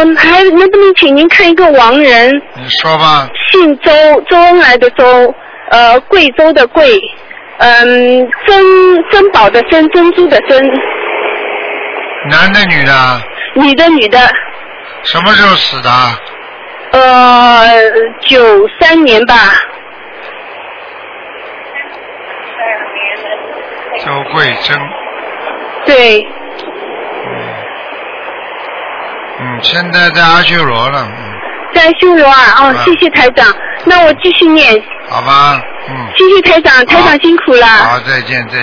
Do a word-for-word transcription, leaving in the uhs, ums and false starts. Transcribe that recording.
嗯，还能不能请您看一个亡人？ 你说吧。 姓周，周恩来的周，呃，贵州的贵，嗯，珍珍宝的珍，珍珠的珍。 男的女的？ 女的女的。 什么时候死的？ 呃，九三年吧。 周桂珍。 对。 嗯。嗯，现在在阿修罗了。嗯。 在修罗啊，哦， 啊、 谢谢台长，那我继续念。 好吧，嗯。 谢谢台长，台长辛苦了。 好，再见，再见。